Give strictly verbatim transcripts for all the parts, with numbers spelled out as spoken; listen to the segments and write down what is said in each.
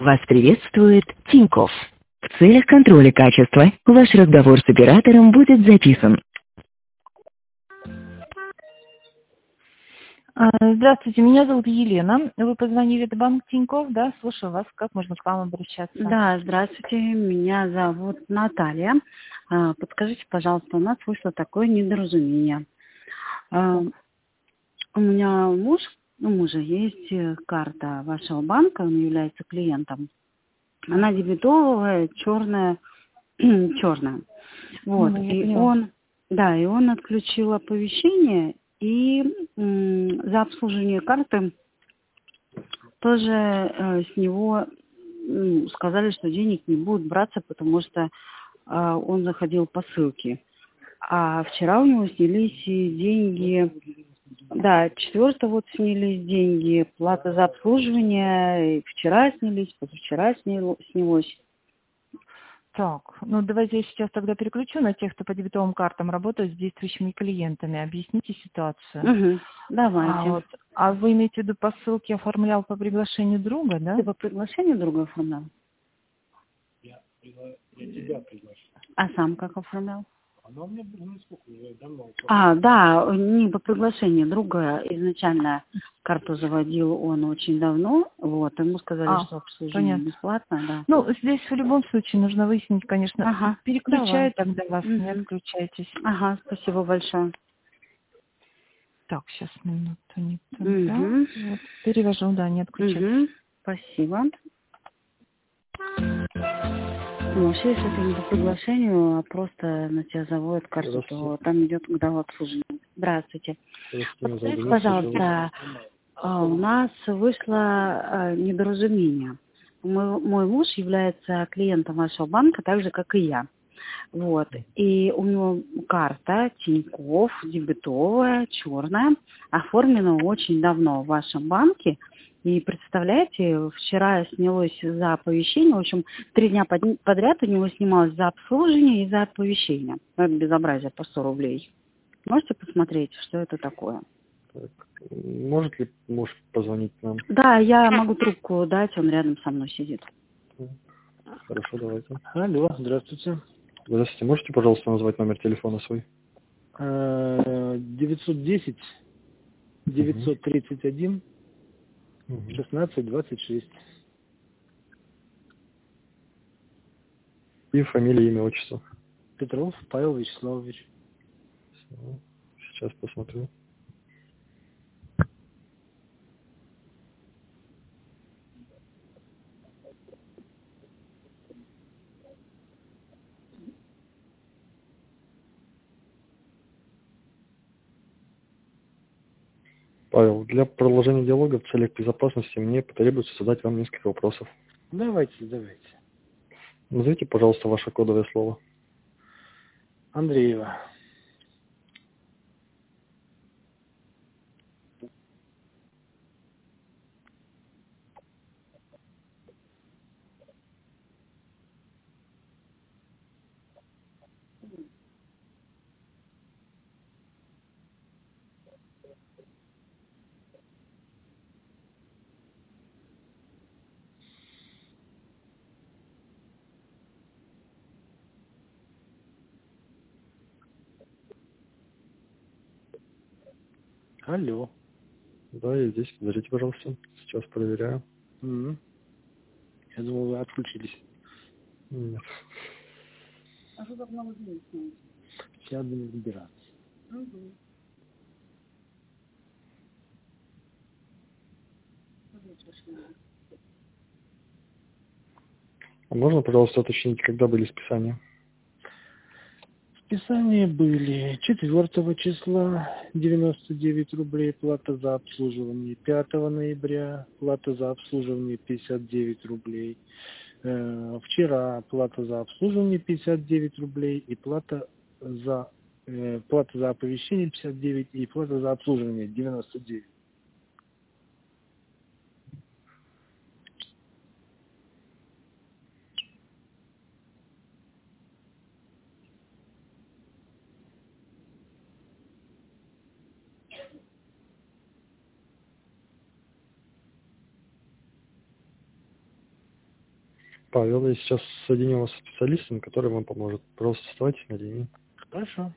Вас приветствует Тинькофф. В целях контроля качества ваш разговор с оператором будет записан. А, Здравствуйте, меня зовут Елена. Вы позвонили в банк Тинькофф, да? Слушаю вас. Как можно к вам обращаться? Да, здравствуйте, меня зовут Наталья. А, Подскажите, пожалуйста, у нас вышло такое недоразумение. А, У меня муж, у мужа есть э, карта вашего банка, он является клиентом. Она дебетовая, черная, черная. Вот, Ну, я и поняла. он, да, и он отключил оповещение, и м, за обслуживание карты тоже э, с него м, сказали, что денег не будут браться, потому что э, он заходил по ссылке. А вчера у него снялись и деньги, да, четвертого вот снялись деньги, плата за обслуживание, и вчера снялись, позавчера сняло- снялось. Так, ну давайте я сейчас тогда переключу на тех, кто по дебетовым картам работает с действующими клиентами. Объясните ситуацию. Угу, А, давайте. вот, а вы имеете в виду по ссылке оформлял по приглашению друга, да? Ты по приглашению друга оформлял? Я, пригла- я тебя приглашаю. А сам как оформлял? Она у меня, ну, сколько, уже давно. А, да, не по приглашению друга. Изначально карту заводил он очень давно. Вот, ему сказали, А, что обслуживание понятно. бесплатно, да. Ну, здесь в любом случае нужно выяснить, конечно. Ага, Переключаю давай. тогда вас, не Угу. отключайтесь. Ага, спасибо большое. Так, сейчас минуту, не туда. Угу. Вот, перевожу, да, не отключайтесь. Угу. Спасибо. Ну, вообще, если это не по приглашению, а просто на тебя заводят карту, то там идет годовое обслуживание. Здравствуйте. Подскажите, пожалуйста, а, у нас вышло а, недоразумение. Мой, мой муж является клиентом вашего банка, так же, как и я. Вот. И у него карта Тинькофф, дебетовая, черная, оформлена очень давно в вашем банке. И представляете, вчера снялось за оповещение, в общем, три дня под- подряд у него снималось за обслуживание и за оповещение. Ну, это безобразие по сто рублей. Можете посмотреть, что это такое? Так, может ли муж позвонить нам? Да, я могу трубку дать, он рядом со мной сидит. Хорошо, давайте. Алло, здравствуйте. Здравствуйте, можете, пожалуйста, назвать номер телефона свой? Э, девятьсот десять девятьсот тридцать один Угу. шестнадцать двадцать шесть. И фамилия, имя, отчество. Петров Павел Вячеславович. Всё, сейчас посмотрю. Павел, для продолжения диалога в целях безопасности мне потребуется задать вам несколько вопросов. Давайте, давайте. Назовите, пожалуйста, ваше кодовое слово. Андреева. Алло. Да, я здесь. Подождите, пожалуйста. Сейчас проверяю. М. Я думал, вы отключились. Нет. А что так много денег снимать? Сейчас будем разбираться. Угу. А можно, пожалуйста, уточнить, когда были списания? Списания были четвёртого числа девяносто девять рублей, плата за обслуживание, пятого ноября плата за обслуживание пятьдесят девять рублей, Э, вчера плата за обслуживание пятьдесят девять рублей и плата за э, плата за оповещение пятьдесят девять и плата за обслуживание девяносто девять. Павел, я сейчас соединю вас с специалистом, который вам поможет. Просто оставайтесь на линии. Хорошо.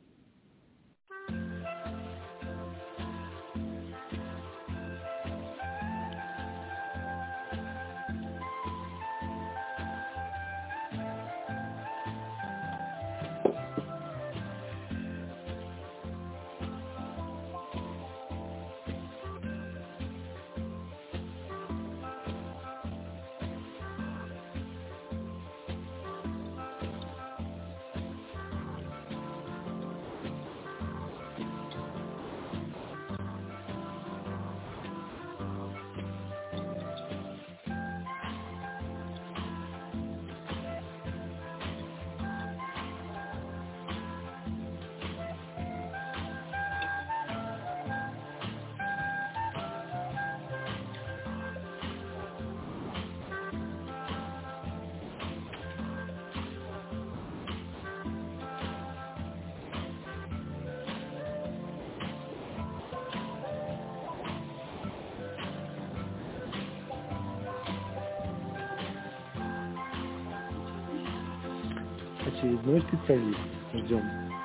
Очередной специалист. Ждем.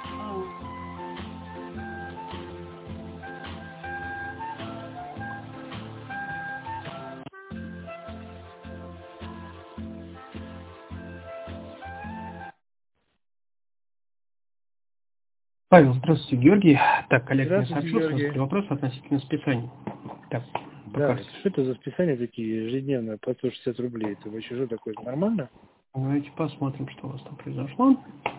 Павел, здравствуйте, Георгий. Так, коллег мне Здравствуйте, сообщил, что у Георгий. вас вопрос относительно списаний. Так, по Да, карте. что это за списания такие ежедневные по сто шестьдесят рублей? Это вообще что такое? Это нормально? Давайте посмотрим, что у вас там произошло.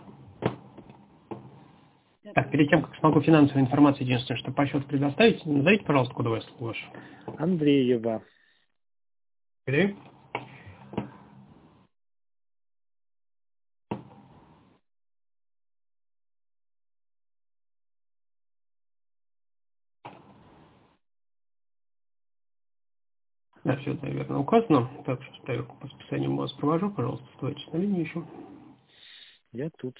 Так, перед тем, как смогу финансовую информацию, единственное, что по счету предоставить, назовите, пожалуйста, кодовое слово ваше. Андреева. Где? Да, все это верно указано. Так, сейчас проверку по списанию у вас провожу, пожалуйста, оставайтесь на линии еще. Я тут.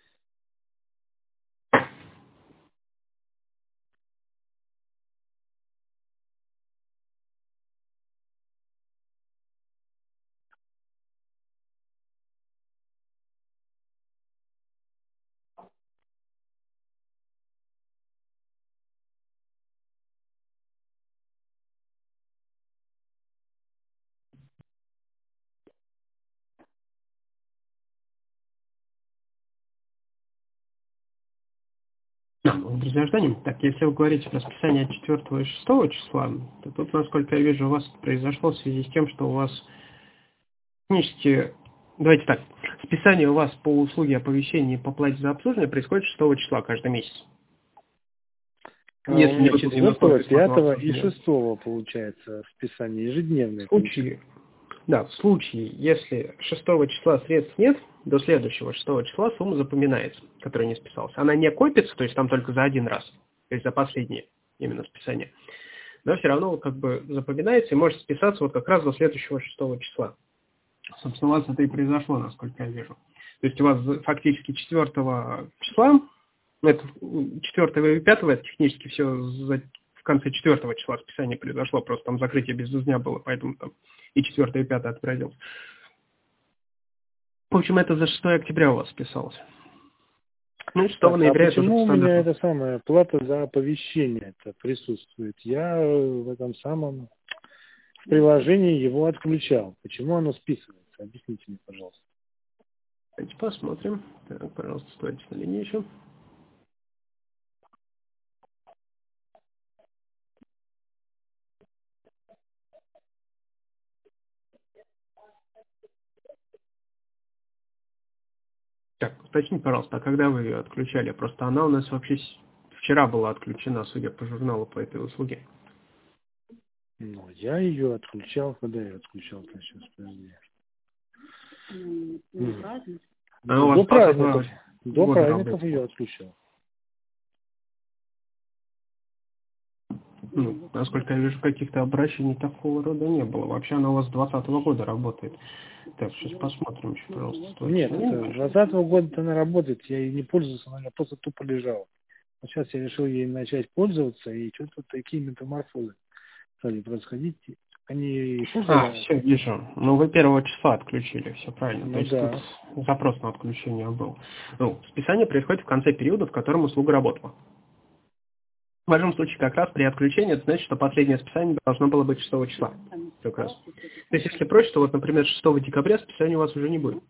Да, ну, друзья, ожиданием. Так, если вы говорите про списание от четвёртого и шестого числа, то тут, насколько я вижу, у вас произошло в связи с тем, что у вас технически... Давайте так, списание у вас по услуге оповещения и по плате за обслуживание происходит шестого числа каждый месяц. А Если у не меня выполнено четвертого, условие платного пятого и обслуживания. шестого получается списание ежедневное. В случае, да, в случае, если шестого числа средств нет, до следующего шестого числа сумма запоминается, которая не списалась. Она не копится, то есть там только за один раз, то есть за последнее именно списание. Но все равно как бы запоминается и может списаться вот как раз до следующего шестого числа. Собственно, у вас это и произошло, насколько я вижу. То есть у вас фактически четвёртого числа, это четвёртого и пятого, это технически все за, в конце четвёртого числа списание произошло, просто там закрытие без дня было, поэтому там и четвёртое и пятое отразилось. В общем, это за шестое октября у вас списалось. Ну, шестого ноября а это почему уже у меня это самое плата за оповещение это присутствует? Я в этом самом в приложении его отключал. Почему оно списывается? Объясните мне, пожалуйста. Давайте посмотрим. Так, пожалуйста, стойте на линии еще. Так, уточните, пожалуйста, а когда вы ее отключали? Просто она у нас вообще вчера была отключена, судя по журналу, по этой услуге. Ну, я ее отключал, когда я отключал, сейчас, подожди. Ну, не праздник. А у вас До праздников, года до праздников работает. ее отключал. Ну, насколько я вижу, каких-то обращений такого рода не было. Вообще она у вас с двадцатого года работает. Так, сейчас посмотрим еще, пожалуйста. Стойте. Нет, это с двадцатого года она работает, я ей не пользовался, она у меня просто тупо лежала. А сейчас я решил ей начать пользоваться, и что-то такие метаморфозы стали происходить. Они... А, все, вижу. Ну, вы первого числа отключили, все правильно. Ну, То есть да. тут запрос на отключение был. Ну, списание происходит в конце периода, в котором услуга работала. В вашем случае как раз при отключении это значит, что последнее списание должно было быть шестого числа. Как раз. То есть, если проще, то вот, например, шестого декабря списания у вас уже не будет.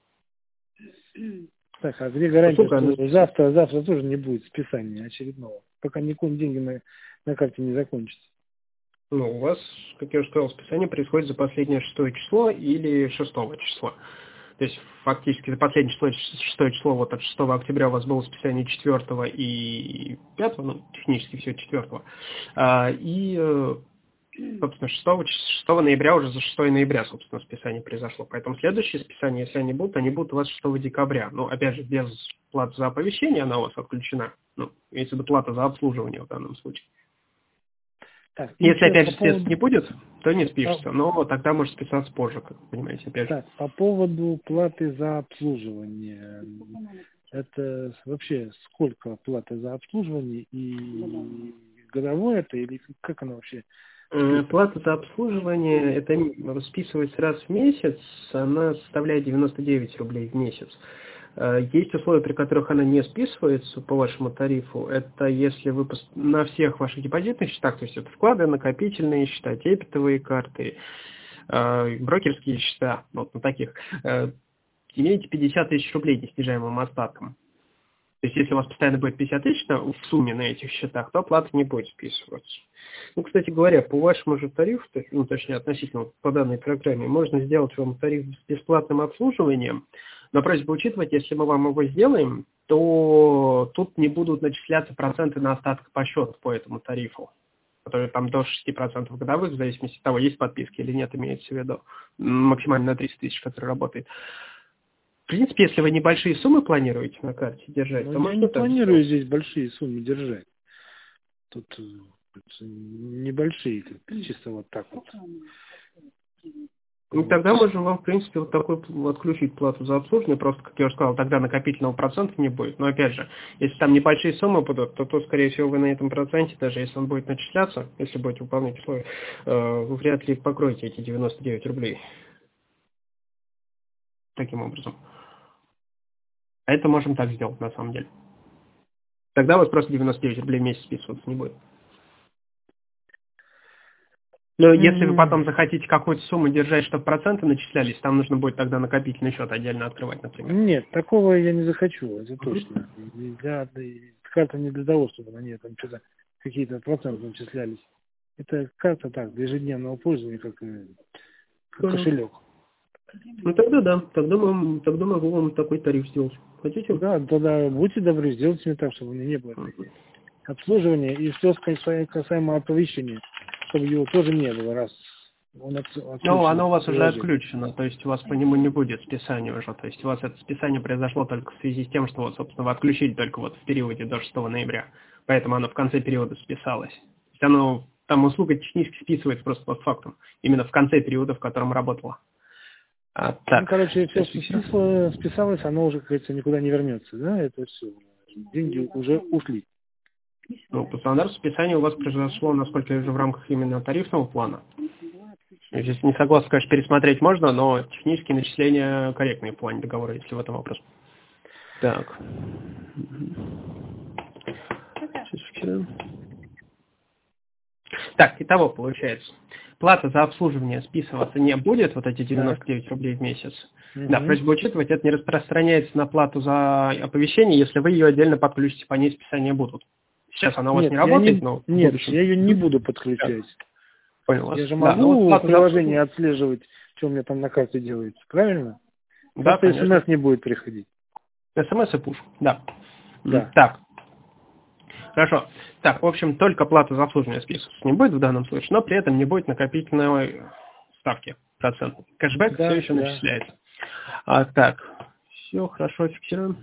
Так, а где гарантия, Услуга, что завтра, завтра тоже не будет списания очередного? Пока никакие деньги на, на карте не закончатся. Ну, у вас, как я уже сказал, списание происходит за последнее шестое число или шестого числа. То есть, фактически, за последнее число, шестое число, вот от шестого октября у вас было списание четвёртого и пятого, ну, технически все четвёртого. А, и, собственно, шестого, шестого ноября уже за шестое ноября, собственно, списание произошло. Поэтому следующие списания, если они будут, они будут у вас шестого декабря. Ну, опять же, без платы за оповещение она у вас отключена. Ну, имеется в виду плата за обслуживание в данном случае. Так, если, опять же, по поводу... средств не будет, то не спишется. Но тогда может списаться позже, как вы понимаете, опять же. Так, по поводу платы за обслуживание. Это вообще сколько платы за обслуживание и годовое это или как оно вообще? Плата за обслуживание, это списывается раз в месяц, она составляет девяносто девять рублей в месяц. Есть условия, при которых она не списывается по вашему тарифу. Это если вы на всех ваших депозитных счетах, то есть это вклады, накопительные счета, дебетовые карты, брокерские счета, вот на таких, имеете пятьдесят тысяч рублей неснижаемым остатком. То есть, если у вас постоянно будет пятьдесят тысяч в сумме на этих счетах, то оплата не будет списываться. Ну, кстати говоря, по вашему же тарифу, ну, точнее, относительно по данной программе, можно сделать вам тариф с бесплатным обслуживанием, но просьба учитывать, если мы вам его сделаем, то тут не будут начисляться проценты на остаток по счету по этому тарифу, который там до шести процентов годовых, в зависимости от того, есть подписки или нет, имеется в виду, максимально на триста тысяч, который работает. В принципе, если вы небольшие суммы планируете на карте держать, Но то я можно не так планирую сделать. здесь большие суммы держать. Тут небольшие, чисто вот так вот. Ну, тогда можем вам, в принципе, вот такой отключить плату за обслуживание, просто, как я уже сказал, тогда накопительного процента не будет. Но, опять же, если там небольшие суммы будут, то, то скорее всего, вы на этом проценте, даже если он будет начисляться, если будете выполнять условия, э, вы вряд ли покроете эти девяносто девять рублей. Таким образом. А это можем так сделать, на самом деле. Тогда у вас просто девяносто девять рублей в месяц списываться не будет. Но mm-hmm. если вы потом захотите какую-то сумму держать, чтобы проценты начислялись, там нужно будет тогда накопительный счет отдельно открывать, например. Нет, такого я не захочу, это точно. Я, карта не для того, чтобы на ней там что-то какие-то проценты начислялись. Это карта так, для ежедневного пользования, как, как mm-hmm. кошелек. Ну тогда да, тогда, мы, тогда могу вам такой тариф сделать. Хотите? Да, тогда будьте добры, сделайте мне так, чтобы у меня не было mm-hmm. обслуживания и все касаемо оповещения, чтобы его тоже не было, раз он отключен. Ну, оно у вас уже отключено, то есть у вас по нему не будет списания уже, то есть у вас это списание произошло только в связи с тем, что, вот, собственно, вы отключили только вот в периоде до шестого ноября, поэтому оно в конце периода списалось. То есть оно, там услуга технически списывается просто по факту, именно в конце периода, в котором работала. А, так. Ну, короче, все списалось, списалось, оно уже, как говорится, никуда не вернется, да, это все, деньги уже ушли. Ну, по стандарту списание у вас произошло, насколько я вижу, в рамках именно тарифного плана. Если не согласен, конечно, пересмотреть можно, но технические начисления корректные в плане договора, если в этом вопрос. Так. Так, итого получается. Плата за обслуживание списываться не будет, вот эти девяносто девять рублей в месяц. Угу. Да, просьба учитывать, это не распространяется на плату за оповещение, если вы ее отдельно подключите, по ней списания будут. Сейчас она у вас нет, не работает, не, но... Нет, я ее не буду подключать. Понял. Я же да, могу вот в приложении за... отслеживать, что у меня там на карте делается, правильно? Да, просто смс не будет приходить. СМС и пуш, да. да. Так. Хорошо. Так, в общем, только плата за обслуживание списываться не будет в данном случае, но при этом не будет накопительной ставки процент. Кэшбэк да, все еще да. начисляется. А, так, все хорошо, фиксируем.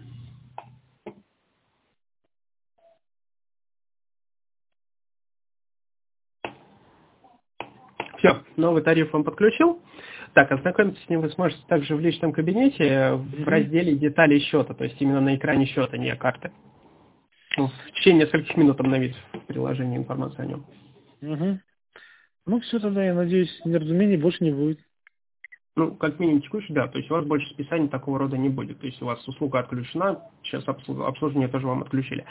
Все, новый тариф вам подключил. Так, ознакомиться с ним вы сможете также в личном кабинете mm-hmm. в разделе детали счета, то есть именно на экране счета, не карты. Ну, в течение нескольких минут обновить в приложении информацию о нем. Угу. Ну все, тогда, я надеюсь, недоразумений больше не будет. Ну, как минимум текущий, да. То есть у вас больше списаний такого рода не будет. То есть у вас услуга отключена, сейчас обслуживание тоже вам отключили.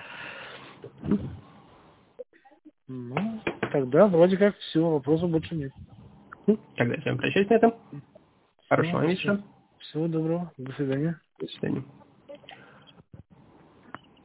Ну, тогда вроде как все, вопросов больше нет. Тогда я с вами прощаюсь на этом. Хорошего вечера. Всего доброго. До свидания. До свидания.